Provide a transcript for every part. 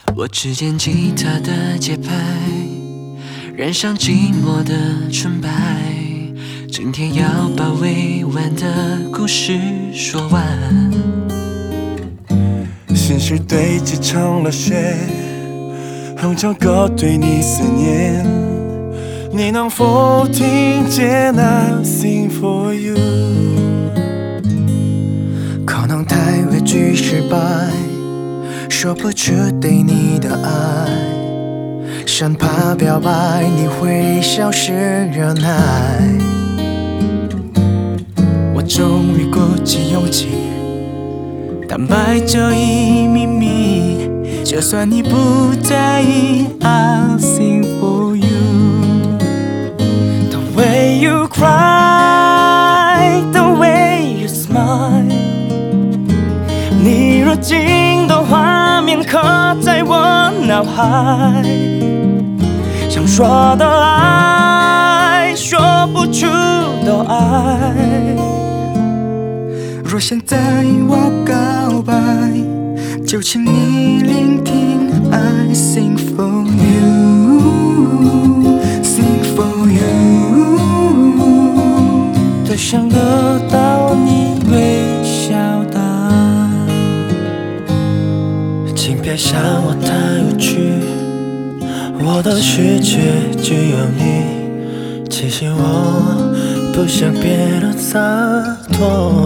我只见吉他的节拍，染上寂寞的纯白。今天要把未完的故事说完。 心事堆积成了雪，哼着歌对你思念。你能否听见 I sing for you？ 可能太畏惧失败，说不出对你的爱，生怕表白你会消失忍耐。我终于鼓起勇气坦白这一秘密，就算你不在意 I'll sing for you。 The way you cry, the way you smile， 你如镜的画面刻在我脑海，想说的爱，说不出的爱。若现在我告白，就请你聆听 I sing for you， sing for you， 多想得到你微笑的爱。 请别想我太无趣，我的世界只有你，其实我不想变得洒脱。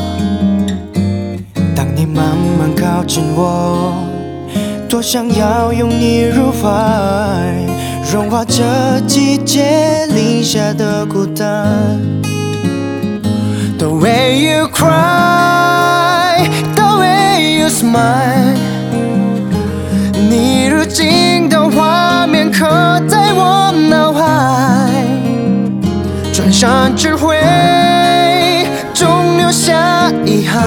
当你慢慢靠近我，多想要拥你入怀，融化这季节零下的孤单。The way you cry, the way you smile， 你如镜的画面刻在我脑海，转身只会终留下遗憾。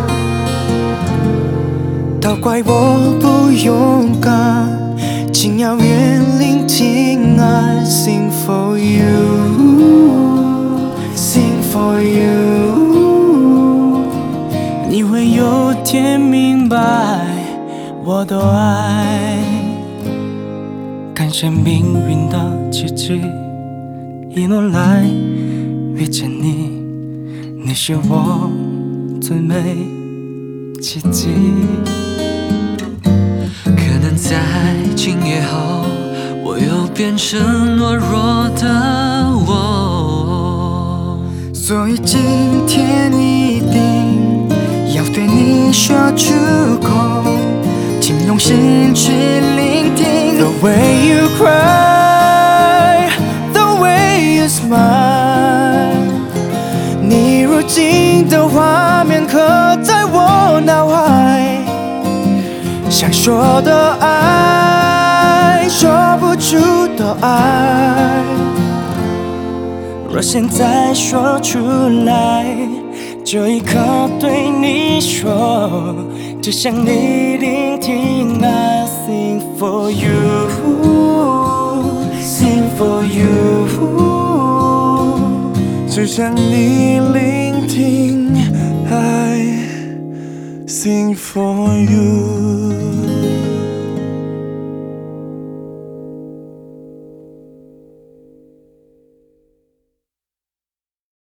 都怪我不勇敢，请遥远聆听 I sing for you， sing for you。 你会有天明白我的爱，感谢命运的奇迹，一路来遇见你，你是我最美奇迹。 可能在今夜后，我又变成懦弱的我， 所以今天一定要对你说出口，请用心去聆听。The way you cry, the way you smile， 你如镜的画面刻在我脑海，想说的爱，说不出的爱。若现在说出来，这一刻对你说，只想你聆听 I sing for you， sing for you， 只想你聆听 I sing for you。